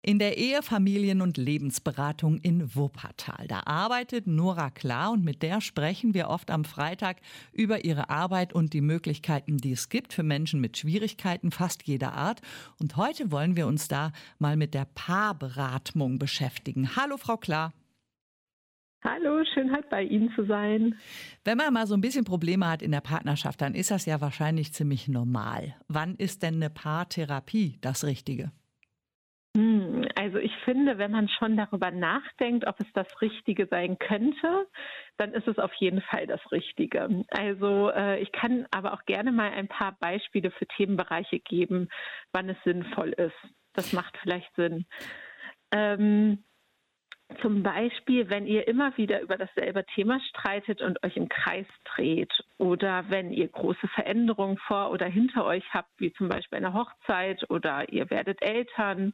In der Ehe-, Familien- und Lebensberatung in Wuppertal. Da arbeitet Nora Klar und mit der sprechen wir oft am Freitag über ihre Arbeit und die Möglichkeiten, die es gibt für Menschen mit Schwierigkeiten fast jeder Art. Und heute wollen wir uns da mal mit der Paarberatung beschäftigen. Hallo Frau Klar. Hallo, schön halt bei Ihnen zu sein. Wenn man mal so ein bisschen Probleme hat in der Partnerschaft, dann ist das ja wahrscheinlich ziemlich normal. Wann ist denn eine Paartherapie das Richtige? Also ich finde, wenn man schon darüber nachdenkt, ob es das Richtige sein könnte, dann ist es auf jeden Fall das Richtige. Also ich kann aber auch gerne mal ein paar Beispiele für Themenbereiche geben, wann es sinnvoll ist. Das macht vielleicht Sinn. Ähm, Zum Beispiel, wenn ihr immer wieder über dasselbe Thema streitet und euch im Kreis dreht oder wenn ihr große Veränderungen vor oder hinter euch habt, wie zum Beispiel eine Hochzeit oder ihr werdet Eltern,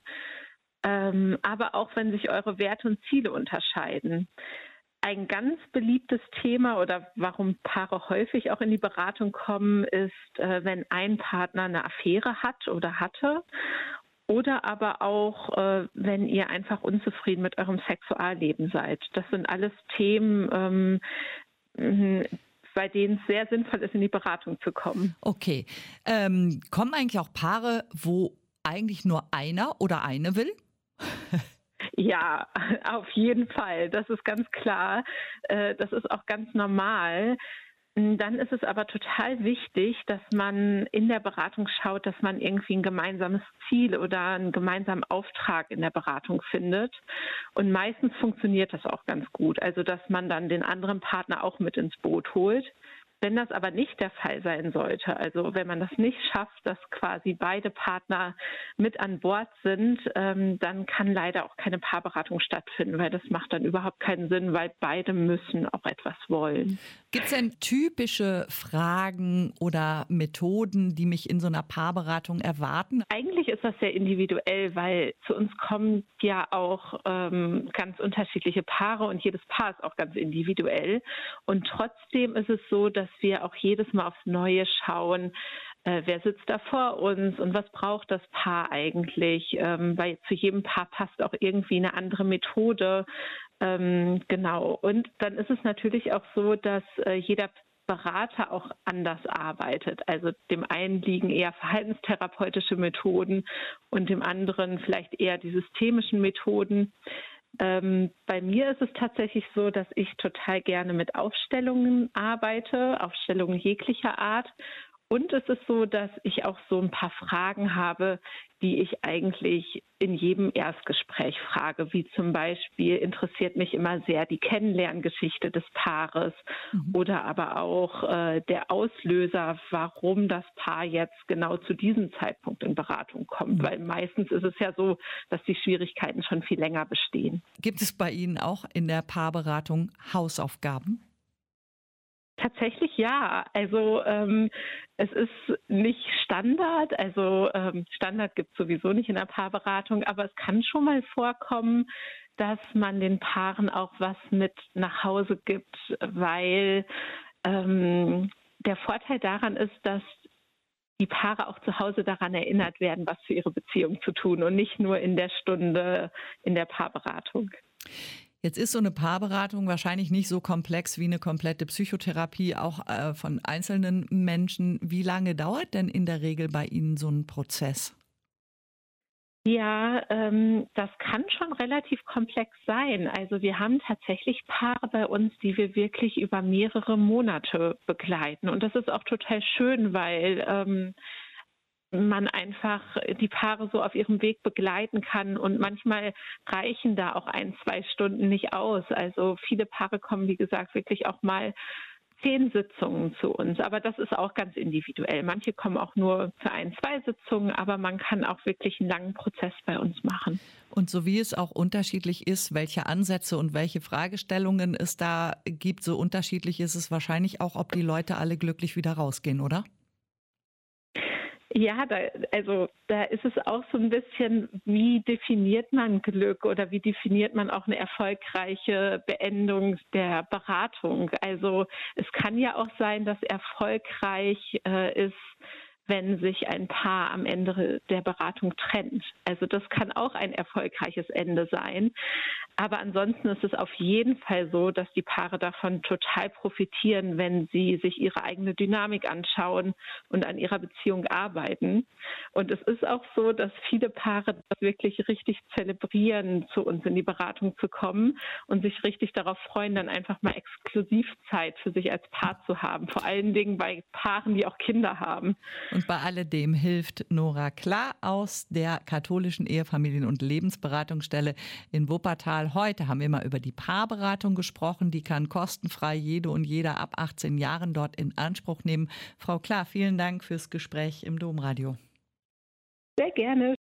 aber auch wenn sich eure Werte und Ziele unterscheiden. Ein ganz beliebtes Thema oder warum Paare häufig auch in die Beratung kommen, ist, wenn ein Partner eine Affäre hat oder hatte oder aber auch, wenn ihr einfach unzufrieden mit eurem Sexualleben seid. Das sind alles Themen, m, bei denen es sehr sinnvoll ist, in die Beratung zu kommen. Okay. Kommen eigentlich auch Paare, wo eigentlich nur einer oder eine will? Ja, auf jeden Fall. Das ist ganz klar. Das ist auch ganz normal. Dann ist es aber total wichtig, dass man in der Beratung schaut, dass man irgendwie ein gemeinsames Ziel oder einen gemeinsamen Auftrag in der Beratung findet. Und meistens funktioniert das auch ganz gut. Also, dass man dann den anderen Partner auch mit ins Boot holt. Wenn das aber nicht der Fall sein sollte, also wenn man das nicht schafft, dass quasi beide Partner mit an Bord sind, dann kann leider auch keine Paarberatung stattfinden, weil das macht dann überhaupt keinen Sinn, weil beide müssen auch etwas wollen. Gibt es denn typische Fragen oder Methoden, die mich in so einer Paarberatung erwarten? Eigentlich ist das sehr individuell, weil zu uns kommen ja auch ganz unterschiedliche Paare und jedes Paar ist auch ganz individuell. Und trotzdem ist es so, dass wir auch jedes Mal aufs Neue schauen, wer sitzt da vor uns und was braucht das Paar eigentlich, weil zu jedem Paar passt auch irgendwie eine andere Methode. Genau. Und dann ist es natürlich auch so, dass jeder Berater auch anders arbeitet. Also dem einen liegen eher verhaltenstherapeutische Methoden und dem anderen vielleicht eher die systemischen Methoden. Bei mir ist es tatsächlich so, dass ich total gerne mit Aufstellungen arbeite, Aufstellungen jeglicher Art. Und es ist so, dass ich auch so ein paar Fragen habe, die ich eigentlich in jedem Erstgespräch frage, wie zum Beispiel interessiert mich immer sehr die Kennenlerngeschichte des Paares Mhm. oder aber auch der Auslöser, warum das Paar jetzt genau zu diesem Zeitpunkt in Beratung kommt. Mhm. Weil meistens ist es ja so, dass die Schwierigkeiten schon viel länger bestehen. Gibt es bei Ihnen auch in der Paarberatung Hausaufgaben? Tatsächlich ja. Also es ist nicht Standard. Also Standard gibt es sowieso nicht in der Paarberatung, aber es kann schon mal vorkommen, dass man den Paaren auch was mit nach Hause gibt, weil der Vorteil daran ist, dass die Paare auch zu Hause daran erinnert werden, was für ihre Beziehung zu tun und nicht nur in der Stunde in der Paarberatung. Jetzt ist so eine Paarberatung wahrscheinlich nicht so komplex wie eine komplette Psychotherapie auch von einzelnen Menschen. Wie lange dauert denn in der Regel bei Ihnen so ein Prozess? Ja, das kann schon relativ komplex sein. Also wir haben tatsächlich Paare bei uns, die wir wirklich über mehrere Monate begleiten. Und das ist auch total schön, weil man einfach die Paare so auf ihrem Weg begleiten kann. Und manchmal reichen da auch 1, 2 Stunden nicht aus. Also viele Paare kommen, wie gesagt, wirklich auch mal 10 Sitzungen zu uns. Aber das ist auch ganz individuell. Manche kommen auch nur für 1, 2 Sitzungen, aber man kann auch wirklich einen langen Prozess bei uns machen. Und so wie es auch unterschiedlich ist, welche Ansätze und welche Fragestellungen es da gibt, so unterschiedlich ist es wahrscheinlich auch, ob die Leute alle glücklich wieder rausgehen, oder? Ja, da ist es auch so ein bisschen, wie definiert man Glück oder wie definiert man auch eine erfolgreiche Beendung der Beratung? Also es kann ja auch sein, dass erfolgreich ist, wenn sich ein Paar am Ende der Beratung trennt. Also das kann auch ein erfolgreiches Ende sein. Aber ansonsten ist es auf jeden Fall so, dass die Paare davon total profitieren, wenn sie sich ihre eigene Dynamik anschauen und an ihrer Beziehung arbeiten. Und es ist auch so, dass viele Paare das wirklich richtig zelebrieren, zu uns in die Beratung zu kommen und sich richtig darauf freuen, dann einfach mal Exklusivzeit für sich als Paar zu haben. Vor allen Dingen bei Paaren, die auch Kinder haben. Und bei alledem hilft Nora Klar aus der katholischen Ehefamilien- und Lebensberatungsstelle in Wuppertal. Heute haben wir mal über die Paarberatung gesprochen. Die kann kostenfrei jede und jeder ab 18 Jahren dort in Anspruch nehmen. Frau Klar, vielen Dank fürs Gespräch im Domradio. Sehr gerne.